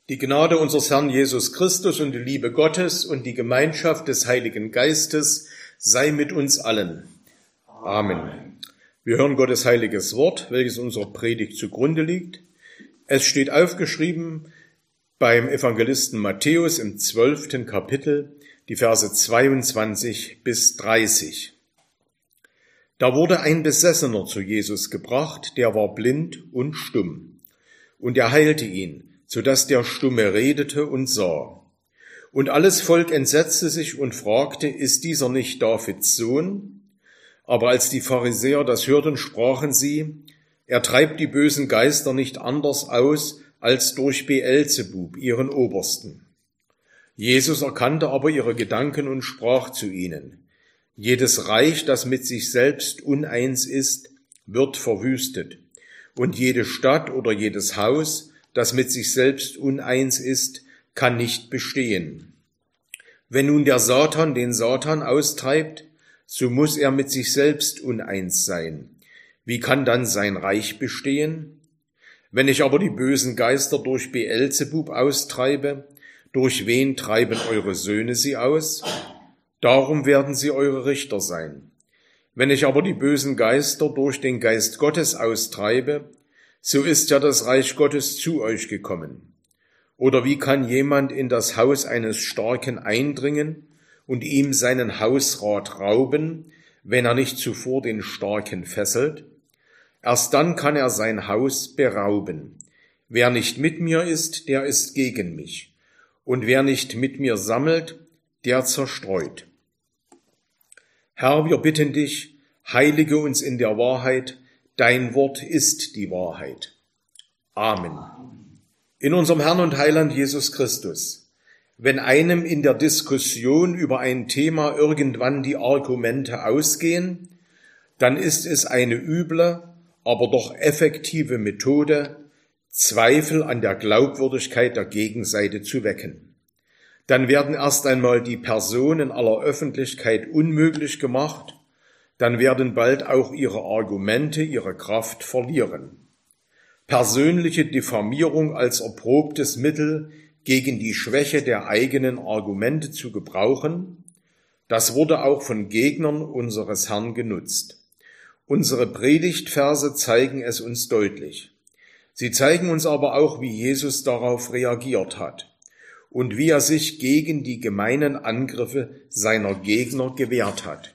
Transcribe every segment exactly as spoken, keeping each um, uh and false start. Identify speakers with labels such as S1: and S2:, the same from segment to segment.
S1: Die Gnade unseres Herrn Jesus Christus und die Liebe Gottes und die Gemeinschaft des Heiligen Geistes sei mit uns allen. Amen. Wir hören Gottes heiliges Wort, welches unserer Predigt zugrunde liegt. Es steht aufgeschrieben beim Evangelisten Matthäus im zwölften Kapitel, die Verse zweiundzwanzig bis dreißig. Da wurde ein Besessener zu Jesus gebracht, der war blind und stumm. Und er heilte ihn, so dass der Stumme redete und sah. Und alles Volk entsetzte sich und fragte, ist dieser nicht Davids Sohn? Aber als die Pharisäer das hörten, sprachen sie, er treibt die bösen Geister nicht anders aus, als durch Beelzebub, ihren Obersten. Jesus erkannte aber ihre Gedanken und sprach zu ihnen, jedes Reich, das mit sich selbst uneins ist, wird verwüstet, und jede Stadt oder jedes Haus, das mit sich selbst uneins ist, kann nicht bestehen. Wenn nun der Satan den Satan austreibt, so muss er mit sich selbst uneins sein. Wie kann dann sein Reich bestehen? Wenn ich aber die bösen Geister durch Beelzebub austreibe, durch wen treiben eure Söhne sie aus? Darum werden sie eure Richter sein. Wenn ich aber die bösen Geister durch den Geist Gottes austreibe, so ist ja das Reich Gottes zu euch gekommen. Oder wie kann jemand in das Haus eines Starken eindringen und ihm seinen Hausrat rauben, wenn er nicht zuvor den Starken fesselt? Erst dann kann er sein Haus berauben. Wer nicht mit mir ist, der ist gegen mich. Und wer nicht mit mir sammelt, der zerstreut. Herr, wir bitten dich, heilige uns in der Wahrheit, dein Wort ist die Wahrheit. Amen. In unserem Herrn und Heiland Jesus Christus, wenn einem in der Diskussion über ein Thema irgendwann die Argumente ausgehen, dann ist es eine üble, aber doch effektive Methode, Zweifel an der Glaubwürdigkeit der Gegenseite zu wecken. Dann werden erst einmal die Personen aller Öffentlichkeit unmöglich gemacht, dann werden bald auch ihre Argumente ihre Kraft verlieren. Persönliche Diffamierung als erprobtes Mittel gegen die Schwäche der eigenen Argumente zu gebrauchen, das wurde auch von Gegnern unseres Herrn genutzt. Unsere Predigtverse zeigen es uns deutlich. Sie zeigen uns aber auch, wie Jesus darauf reagiert hat und wie er sich gegen die gemeinen Angriffe seiner Gegner gewehrt hat.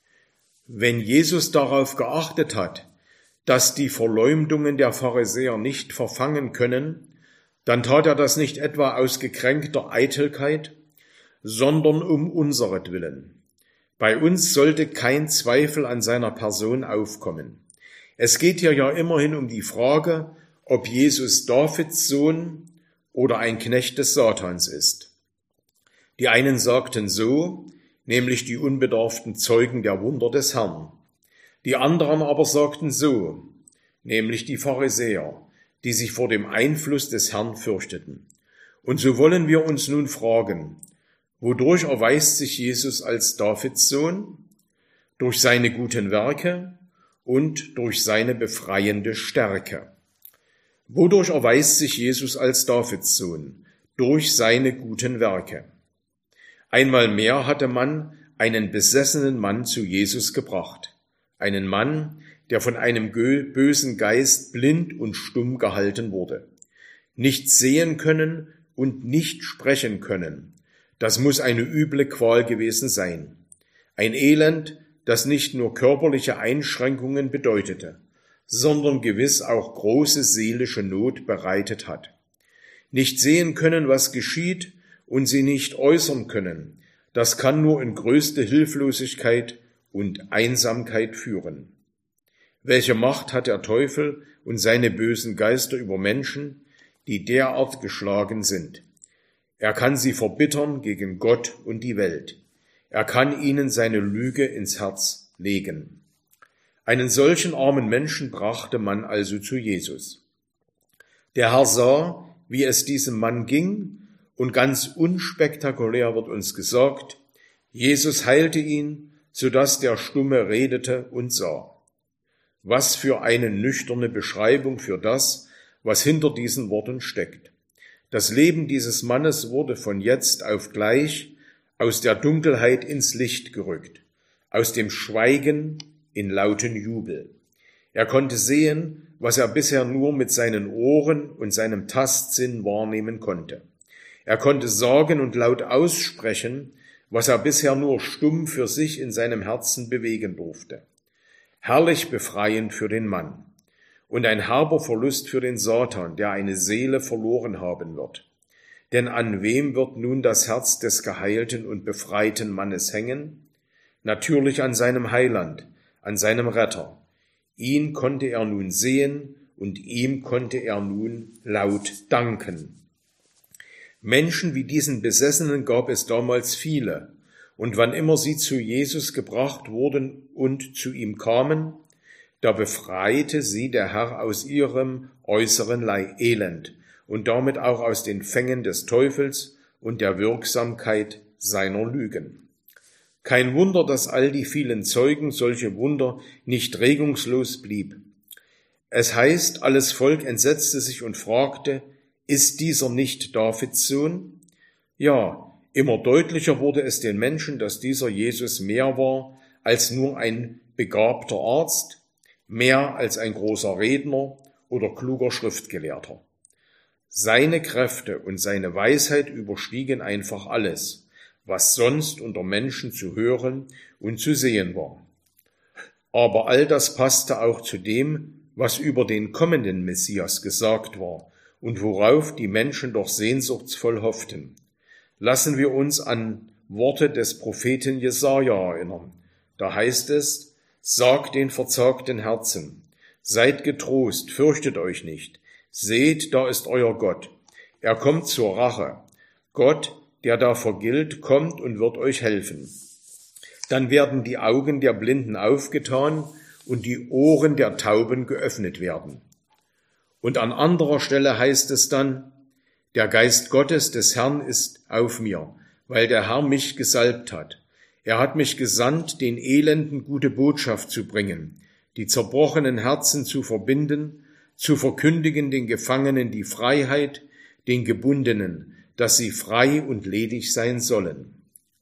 S1: Wenn Jesus darauf geachtet hat, dass die Verleumdungen der Pharisäer nicht verfangen können, dann tat er das nicht etwa aus gekränkter Eitelkeit, sondern um unseretwillen. Bei uns sollte kein Zweifel an seiner Person aufkommen. Es geht hier ja immerhin um die Frage, ob Jesus Davids Sohn oder ein Knecht des Satans ist. Die einen sagten so, nämlich die unbedarften Zeugen der Wunder des Herrn. Die anderen aber sagten so, nämlich die Pharisäer, die sich vor dem Einfluss des Herrn fürchteten. Und so wollen wir uns nun fragen, wodurch erweist sich Jesus als Davids Sohn? Durch seine guten Werke und durch seine befreiende Stärke. Wodurch erweist sich Jesus als Davids Sohn? Durch seine guten Werke. Einmal mehr hatte man einen besessenen Mann zu Jesus gebracht, einen Mann, der von einem bösen Geist blind und stumm gehalten wurde. Nicht sehen können und nicht sprechen können, das muss eine üble Qual gewesen sein. Ein Elend, das nicht nur körperliche Einschränkungen bedeutete, sondern gewiss auch große seelische Not bereitet hat. Nicht sehen können, was geschieht, und sie nicht äußern können, das kann nur in größte Hilflosigkeit und Einsamkeit führen. Welche Macht hat der Teufel und seine bösen Geister über Menschen, die derart geschlagen sind? Er kann sie verbittern gegen Gott und die Welt. Er kann ihnen seine Lüge ins Herz legen. Einen solchen armen Menschen brachte man also zu Jesus. Der Herr sah, wie es diesem Mann ging, und ganz unspektakulär wird uns gesagt, Jesus heilte ihn, so dass der Stumme redete und sah. Was für eine nüchterne Beschreibung für das, was hinter diesen Worten steckt. Das Leben dieses Mannes wurde von jetzt auf gleich aus der Dunkelheit ins Licht gerückt, aus dem Schweigen in lauten Jubel. Er konnte sehen, was er bisher nur mit seinen Ohren und seinem Tastsinn wahrnehmen konnte. Er konnte sagen und laut aussprechen, was er bisher nur stumm für sich in seinem Herzen bewegen durfte. Herrlich befreiend für den Mann und ein herber Verlust für den Satan, der eine Seele verloren haben wird. Denn an wem wird nun das Herz des geheilten und befreiten Mannes hängen? Natürlich an seinem Heiland, an seinem Retter. Ihn konnte er nun sehen und ihm konnte er nun laut danken. Menschen wie diesen Besessenen gab es damals viele, und wann immer sie zu Jesus gebracht wurden und zu ihm kamen, da befreite sie der Herr aus ihrem äußeren Elend und damit auch aus den Fängen des Teufels und der Wirksamkeit seiner Lügen. Kein Wunder, dass all die vielen Zeugen solche Wunder nicht regungslos blieb. Es heißt, alles Volk entsetzte sich und fragte, ist dieser nicht Davids Sohn? Ja, immer deutlicher wurde es den Menschen, dass dieser Jesus mehr war als nur ein begabter Arzt, mehr als ein großer Redner oder kluger Schriftgelehrter. Seine Kräfte und seine Weisheit überstiegen einfach alles, was sonst unter Menschen zu hören und zu sehen war. Aber all das passte auch zu dem, was über den kommenden Messias gesagt war und worauf die Menschen doch sehnsuchtsvoll hofften. Lassen wir uns an Worte des Propheten Jesaja erinnern. Da heißt es, sagt den verzagten Herzen, seid getrost, fürchtet euch nicht. Seht, da ist euer Gott. Er kommt zur Rache. Gott, der da vergilt, kommt und wird euch helfen. Dann werden die Augen der Blinden aufgetan und die Ohren der Tauben geöffnet werden. Und an anderer Stelle heißt es dann, der Geist Gottes des Herrn ist auf mir, weil der Herr mich gesalbt hat. Er hat mich gesandt, den Elenden gute Botschaft zu bringen, die zerbrochenen Herzen zu verbinden, zu verkündigen den Gefangenen die Freiheit, den Gebundenen, dass sie frei und ledig sein sollen.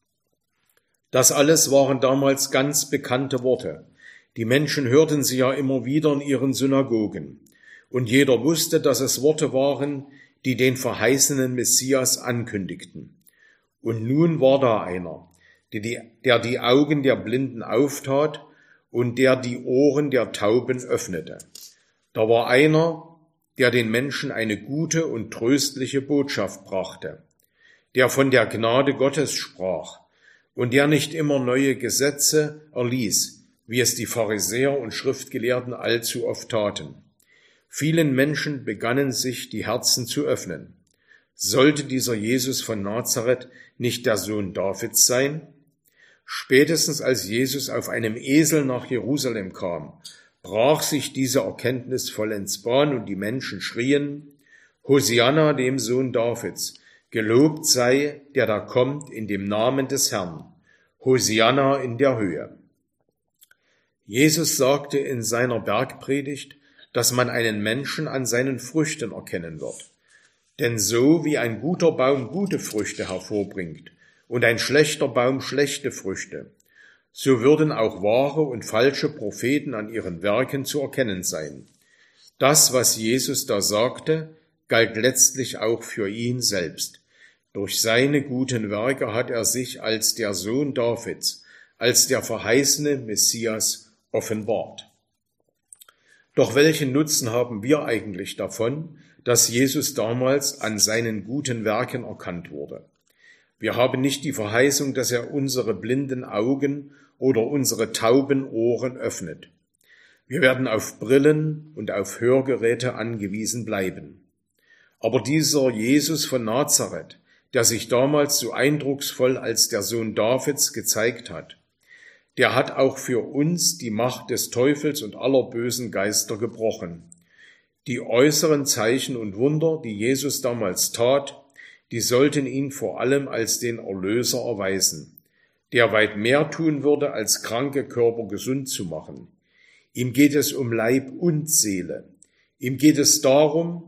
S1: Das alles waren damals ganz bekannte Worte. Die Menschen hörten sie ja immer wieder in ihren Synagogen. Und jeder wusste, dass es Worte waren, die den verheißenen Messias ankündigten. Und nun war da einer, der die Augen der Blinden auftat und der die Ohren der Tauben öffnete. Da war einer, der den Menschen eine gute und tröstliche Botschaft brachte, der von der Gnade Gottes sprach und der nicht immer neue Gesetze erließ, wie es die Pharisäer und Schriftgelehrten allzu oft taten. Vielen Menschen begannen sich die Herzen zu öffnen. Sollte dieser Jesus von Nazareth nicht der Sohn Davids sein? Spätestens als Jesus auf einem Esel nach Jerusalem kam, brach sich diese Erkenntnis vollends Bahn und die Menschen schrien, Hosianna dem Sohn Davids, gelobt sei, der da kommt in dem Namen des Herrn, Hosianna in der Höhe. Jesus sagte in seiner Bergpredigt, dass man einen Menschen an seinen Früchten erkennen wird. Denn so wie ein guter Baum gute Früchte hervorbringt und ein schlechter Baum schlechte Früchte, so würden auch wahre und falsche Propheten an ihren Werken zu erkennen sein. Das, was Jesus da sagte, galt letztlich auch für ihn selbst. Durch seine guten Werke hat er sich als der Sohn Davids, als der verheißene Messias offenbart. Doch welchen Nutzen haben wir eigentlich davon, dass Jesus damals an seinen guten Werken erkannt wurde? Wir haben nicht die Verheißung, dass er unsere blinden Augen oder unsere tauben Ohren öffnet. Wir werden auf Brillen und auf Hörgeräte angewiesen bleiben. Aber dieser Jesus von Nazareth, der sich damals so eindrucksvoll als der Sohn Davids gezeigt hat, der hat auch für uns die Macht des Teufels und aller bösen Geister gebrochen. Die äußeren Zeichen und Wunder, die Jesus damals tat, die sollten ihn vor allem als den Erlöser erweisen, der weit mehr tun würde, als kranke Körper gesund zu machen. Ihm geht es um Leib und Seele. Ihm geht es darum,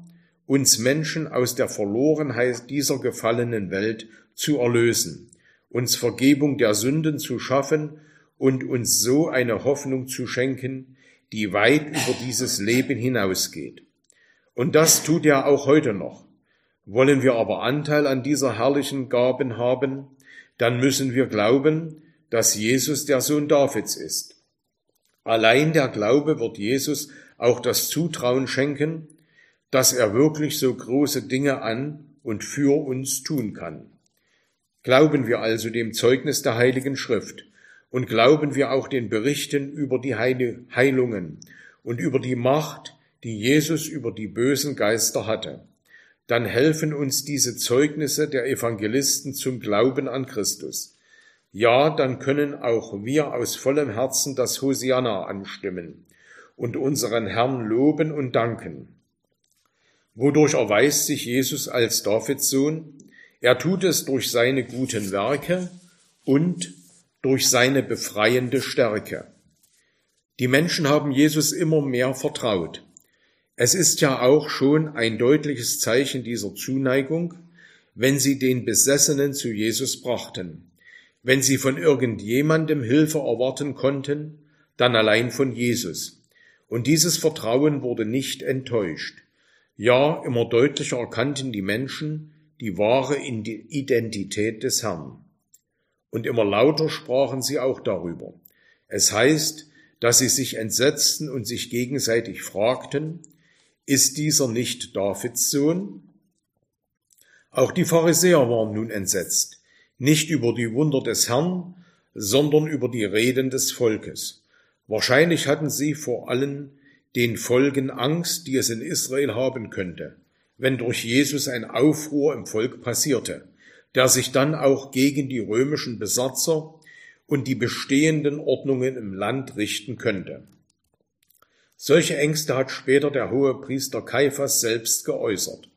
S1: uns Menschen aus der Verlorenheit dieser gefallenen Welt zu erlösen, uns Vergebung der Sünden zu schaffen und uns so eine Hoffnung zu schenken, die weit über dieses Leben hinausgeht. Und das tut er auch heute noch. Wollen wir aber Anteil an dieser herrlichen Gaben haben, dann müssen wir glauben, dass Jesus der Sohn Davids ist. Allein der Glaube wird Jesus auch das Zutrauen schenken, dass er wirklich so große Dinge an und für uns tun kann. Glauben wir also dem Zeugnis der Heiligen Schrift und glauben wir auch den Berichten über die Heilungen und über die Macht, die Jesus über die bösen Geister hatte, dann helfen uns diese Zeugnisse der Evangelisten zum Glauben an Christus. Ja, dann können auch wir aus vollem Herzen das Hosianna anstimmen und unseren Herrn loben und danken. Wodurch erweist sich Jesus als Davids Sohn? Er tut es durch seine guten Werke und durch seine befreiende Stärke. Die Menschen haben Jesus immer mehr vertraut. Es ist ja auch schon ein deutliches Zeichen dieser Zuneigung, wenn sie den Besessenen zu Jesus brachten. Wenn sie von irgendjemandem Hilfe erwarten konnten, dann allein von Jesus. Und dieses Vertrauen wurde nicht enttäuscht. Ja, immer deutlicher erkannten die Menschen die wahre Identität des Herrn. Und immer lauter sprachen sie auch darüber. Es heißt, dass sie sich entsetzten und sich gegenseitig fragten, ist dieser nicht Davids Sohn? Auch die Pharisäer waren nun entsetzt, nicht über die Wunder des Herrn, sondern über die Reden des Volkes. Wahrscheinlich hatten sie vor allen den Folgen Angst, die es in Israel haben könnte, wenn durch Jesus ein Aufruhr im Volk passierte, der sich dann auch gegen die römischen Besatzer und die bestehenden Ordnungen im Land richten könnte. Solche Ängste hat später der Hohepriester Kaiphas selbst geäußert.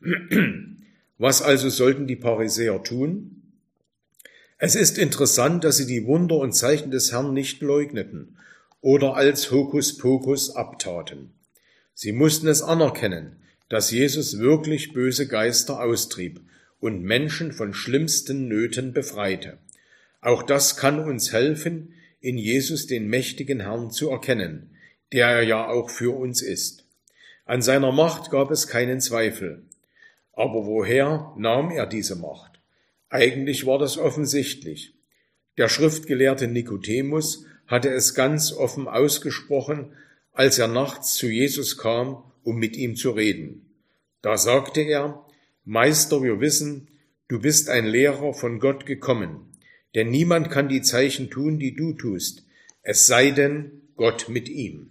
S1: Was also sollten die Pharisäer tun? Es ist interessant, dass sie die Wunder und Zeichen des Herrn nicht leugneten oder als Hokuspokus abtaten. Sie mussten es anerkennen, dass Jesus wirklich böse Geister austrieb und Menschen von schlimmsten Nöten befreite. Auch das kann uns helfen, in Jesus den mächtigen Herrn zu erkennen, der er ja auch für uns ist. An seiner Macht gab es keinen Zweifel. Aber woher nahm er diese Macht? Eigentlich war das offensichtlich. Der Schriftgelehrte Nikodemus hatte es ganz offen ausgesprochen, als er nachts zu Jesus kam, um mit ihm zu reden. Da sagte er, Meister, wir wissen, du bist ein Lehrer von Gott gekommen, denn niemand kann die Zeichen tun, die du tust, es sei denn Gott mit ihm.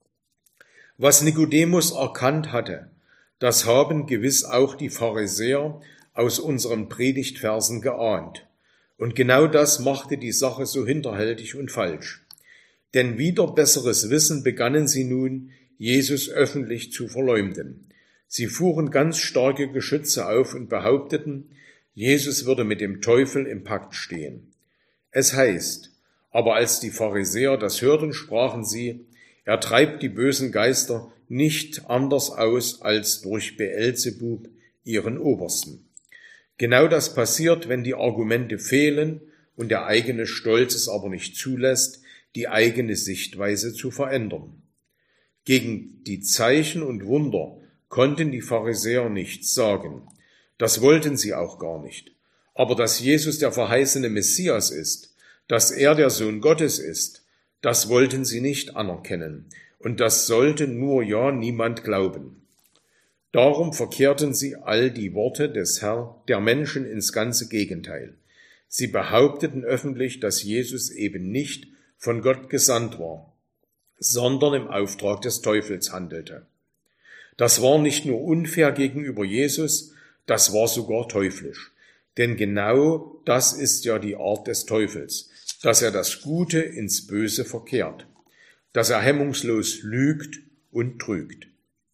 S1: Was Nikodemus erkannt hatte, das haben gewiss auch die Pharisäer aus unseren Predigtversen geahnt. Und genau das machte die Sache so hinterhältig und falsch. Denn wider besseres Wissen begannen sie nun, Jesus öffentlich zu verleumden. Sie fuhren ganz starke Geschütze auf und behaupteten, Jesus würde mit dem Teufel im Pakt stehen. Es heißt, aber als die Pharisäer das hörten, sprachen sie, er treibt die bösen Geister nicht anders aus als durch Beelzebub, ihren Obersten. Genau das passiert, wenn die Argumente fehlen und der eigene Stolz es aber nicht zulässt, die eigene Sichtweise zu verändern. Gegen die Zeichen und Wunder konnten die Pharisäer nichts sagen. Das wollten sie auch gar nicht. Aber dass Jesus der verheißene Messias ist, dass er der Sohn Gottes ist, das wollten sie nicht anerkennen. Und das sollte nur ja niemand glauben. Darum verkehrten sie all die Worte des Herrn, der Menschen ins ganze Gegenteil. Sie behaupteten öffentlich, dass Jesus eben nicht von Gott gesandt war, sondern im Auftrag des Teufels handelte. Das war nicht nur unfair gegenüber Jesus, das war sogar teuflisch. Denn genau das ist ja die Art des Teufels, dass er das Gute ins Böse verkehrt, dass er hemmungslos lügt und trügt.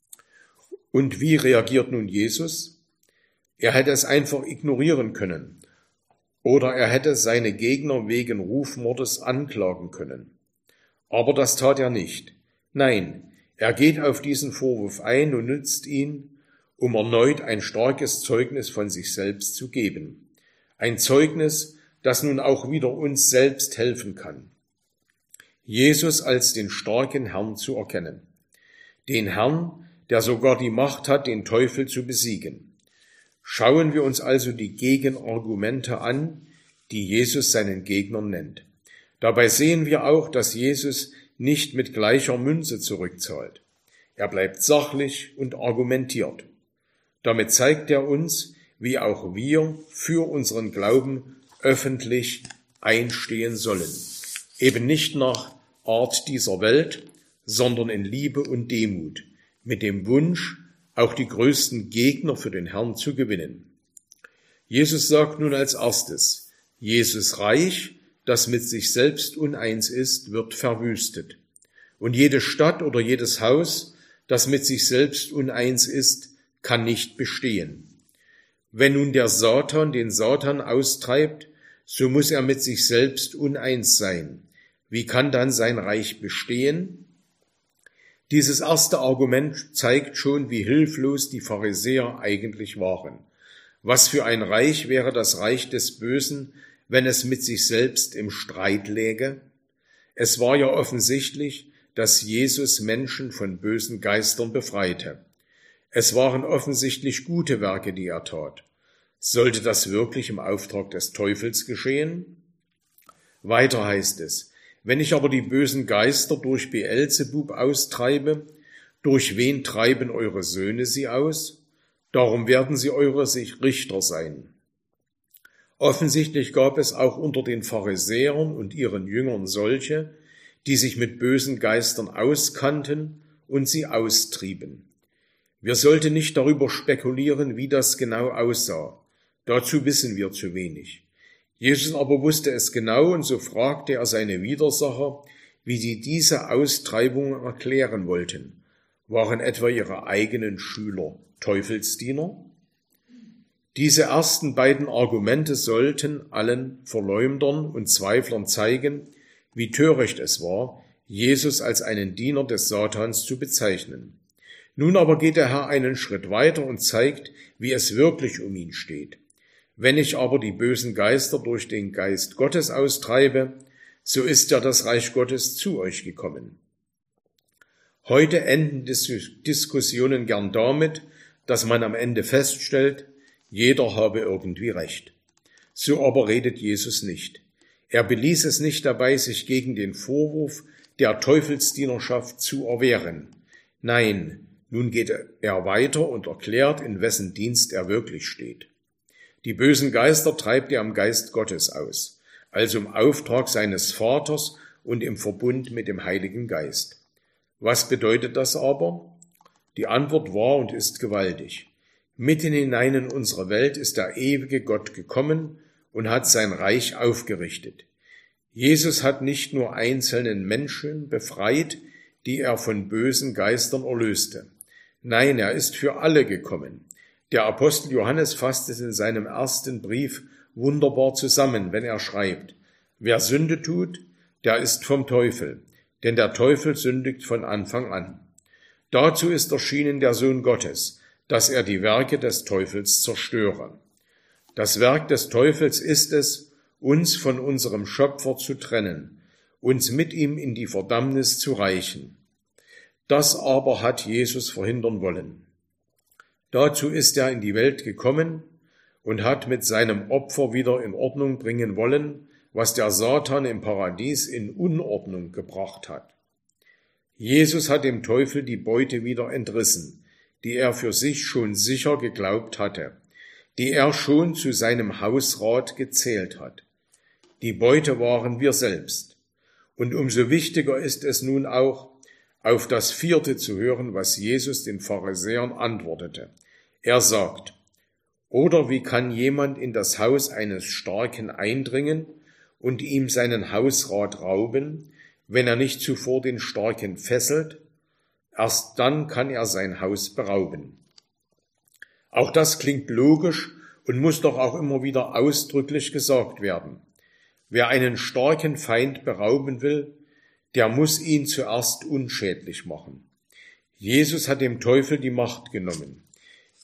S1: Und wie reagiert nun Jesus? Er hätte es einfach ignorieren können. Oder er hätte seine Gegner wegen Rufmordes anklagen können. Aber das tat er nicht. Nein, er geht auf diesen Vorwurf ein und nutzt ihn, um erneut ein starkes Zeugnis von sich selbst zu geben. Ein Zeugnis, das nun auch wieder uns selbst helfen kann. Jesus als den starken Herrn zu erkennen. Den Herrn, der sogar die Macht hat, den Teufel zu besiegen. Schauen wir uns also die Gegenargumente an, die Jesus seinen Gegnern nennt. Dabei sehen wir auch, dass Jesus nicht mit gleicher Münze zurückzahlt. Er bleibt sachlich und argumentiert. Damit zeigt er uns, wie auch wir für unseren Glauben öffentlich einstehen sollen. Eben nicht nach Art dieser Welt, sondern in Liebe und Demut, mit dem Wunsch, auch die größten Gegner für den Herrn zu gewinnen. Jesus sagt nun als erstes, Jesus Reich, das mit sich selbst uneins ist, wird verwüstet. Und jede Stadt oder jedes Haus, das mit sich selbst uneins ist, kann nicht bestehen. Wenn nun der Satan den Satan austreibt, so muss er mit sich selbst uneins sein. Wie kann dann sein Reich bestehen? Dieses erste Argument zeigt schon, wie hilflos die Pharisäer eigentlich waren. Was für ein Reich wäre das Reich des Bösen, wenn es mit sich selbst im Streit läge? Es war ja offensichtlich, dass Jesus Menschen von bösen Geistern befreite. Es waren offensichtlich gute Werke, die er tat. Sollte das wirklich im Auftrag des Teufels geschehen? Weiter heißt es, wenn ich aber die bösen Geister durch Beelzebub austreibe, durch wen treiben eure Söhne sie aus? Darum werden sie eure Richter sein. Offensichtlich gab es auch unter den Pharisäern und ihren Jüngern solche, die sich mit bösen Geistern auskannten und sie austrieben. Wir sollten nicht darüber spekulieren, wie das genau aussah. Dazu wissen wir zu wenig. Jesus aber wusste es genau, und so fragte er seine Widersacher, wie sie diese Austreibung erklären wollten. Waren etwa ihre eigenen Schüler Teufelsdiener? Diese ersten beiden Argumente sollten allen Verleumdern und Zweiflern zeigen, wie töricht es war, Jesus als einen Diener des Satans zu bezeichnen. Nun aber geht der Herr einen Schritt weiter und zeigt, wie es wirklich um ihn steht. Wenn ich aber die bösen Geister durch den Geist Gottes austreibe, so ist ja das Reich Gottes zu euch gekommen. Heute enden Diskussionen gern damit, dass man am Ende feststellt, jeder habe irgendwie recht. So aber redet Jesus nicht. Er beließ es nicht dabei, sich gegen den Vorwurf der Teufelsdienerschaft zu erwehren. Nein, nun geht er weiter und erklärt, in wessen Dienst er wirklich steht. Die bösen Geister treibt er am Geist Gottes aus, also im Auftrag seines Vaters und im Verbund mit dem Heiligen Geist. Was bedeutet das aber? Die Antwort war und ist gewaltig. Mitten hinein in unsere Welt ist der ewige Gott gekommen und hat sein Reich aufgerichtet. Jesus hat nicht nur einzelnen Menschen befreit, die er von bösen Geistern erlöste. Nein, er ist für alle gekommen. Der Apostel Johannes fasst es in seinem ersten Brief wunderbar zusammen, wenn er schreibt, wer Sünde tut, der ist vom Teufel, denn der Teufel sündigt von Anfang an. Dazu ist erschienen der Sohn Gottes, dass er die Werke des Teufels zerstöre. Das Werk des Teufels ist es, uns von unserem Schöpfer zu trennen, uns mit ihm in die Verdammnis zu reichen. Das aber hat Jesus verhindern wollen. Dazu ist er in die Welt gekommen und hat mit seinem Opfer wieder in Ordnung bringen wollen, was der Satan im Paradies in Unordnung gebracht hat. Jesus hat dem Teufel die Beute wieder entrissen, die er für sich schon sicher geglaubt hatte, die er schon zu seinem Hausrat gezählt hat. Die Beute waren wir selbst. Und umso wichtiger ist es nun auch, auf das vierte zu hören, was Jesus den Pharisäern antwortete. Er sagt, oder wie kann jemand in das Haus eines Starken eindringen und ihm seinen Hausrat rauben, wenn er nicht zuvor den Starken fesselt? Erst dann kann er sein Haus berauben. Auch das klingt logisch und muss doch auch immer wieder ausdrücklich gesagt werden. Wer einen starken Feind berauben will, der muss ihn zuerst unschädlich machen. Jesus hat dem Teufel die Macht genommen.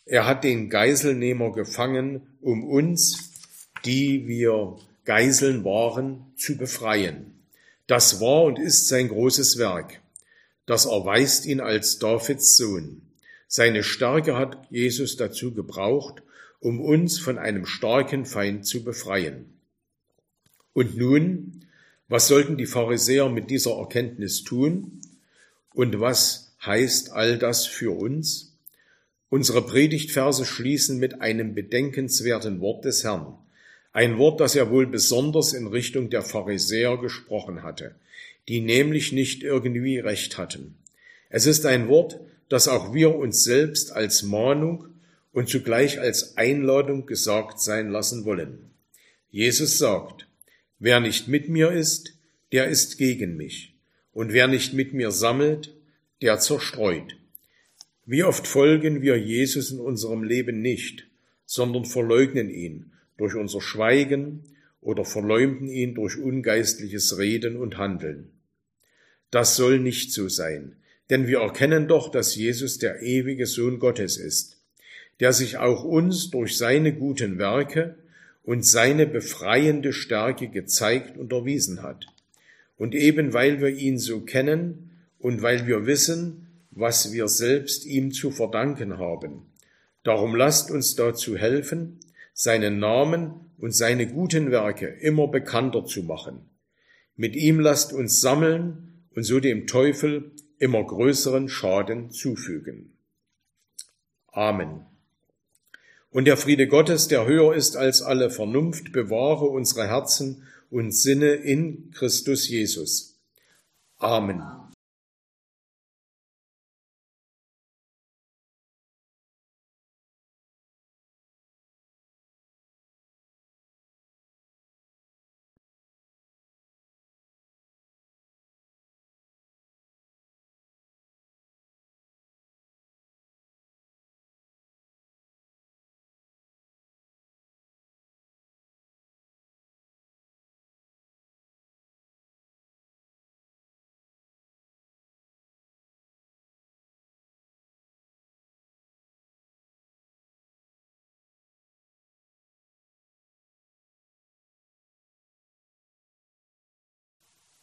S1: Er hat den Geiselnehmer gefangen, um uns, die wir Geiseln waren, zu befreien. Das war und ist sein großes Werk. Das erweist ihn als Davids Sohn. Seine Stärke hat Jesus dazu gebraucht, um uns von einem starken Feind zu befreien. Und nun, was sollten die Pharisäer mit dieser Erkenntnis tun? Und was heißt all das für uns? Unsere Predigtverse schließen mit einem bedenkenswerten Wort des Herrn. Ein Wort, das er wohl besonders in Richtung der Pharisäer gesprochen hatte, die nämlich nicht irgendwie recht hatten. Es ist ein Wort, das auch wir uns selbst als Mahnung und zugleich als Einladung gesagt sein lassen wollen. Jesus sagt: Wer nicht mit mir ist, der ist gegen mich. Und wer nicht mit mir sammelt, der zerstreut. Wie oft folgen wir Jesus in unserem Leben nicht, sondern verleugnen ihn durch unser Schweigen oder verleumden ihn durch ungeistliches Reden und Handeln. Das soll nicht so sein, denn wir erkennen doch, dass Jesus der ewige Sohn Gottes ist, der sich auch uns durch seine guten Werke und seine befreiende Stärke gezeigt und erwiesen hat. Und eben weil wir ihn so kennen und weil wir wissen, was wir selbst ihm zu verdanken haben, darum lasst uns dazu helfen, seinen Namen und seine guten Werke immer bekannter zu machen. Mit ihm lasst uns sammeln und so dem Teufel immer größeren Schaden zufügen. Amen. Und der Friede Gottes, der höher ist als alle Vernunft, bewahre unsere Herzen und Sinne in Christus Jesus. Amen.